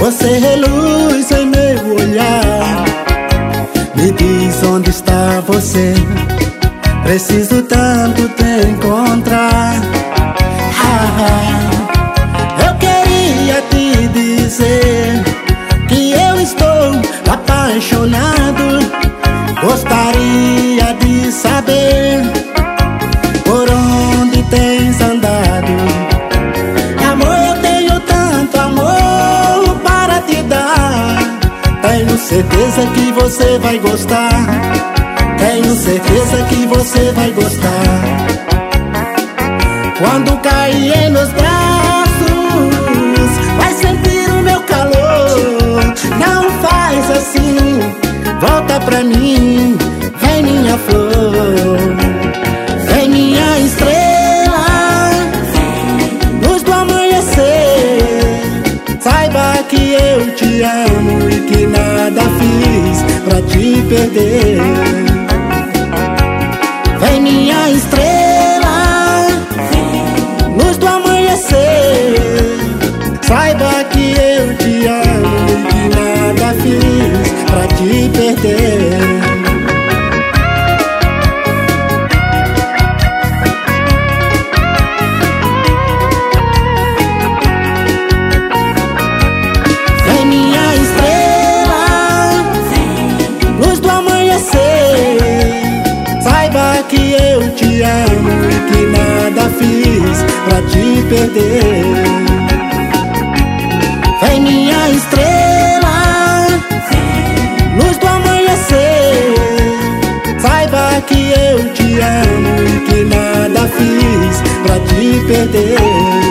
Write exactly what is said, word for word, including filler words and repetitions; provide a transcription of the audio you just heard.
Você reluz em meu olhar. Me diz onde está você, preciso tanto te encontrar. Ah, ah, eu queria te dizer que eu estou apaixonado. Gostaria de saber por onde tens andado. Amor, eu tenho tanto amor para te dar. Tenho certeza que você vai gostar. Tenho certeza que você vai gostar. Quando cair em meus braços, vai sentir o meu calor. Não faz assim, volta pra mim. Vem minha flor, vem minha estrela, luz do amanhecer. Saiba que eu te amo e que nada fiz pra te perder. Vem minha estrela, luz do amanhecer. Saiba que eu te amo e que nada fiz pra te perder. Vem minha estrela, luz do amanhecer. Saiba que eu te amo e que nada fiz pra te perder. Vem minha estrela, luz do amanhecer. Saiba que eu te amo e que nada fiz pra te perder.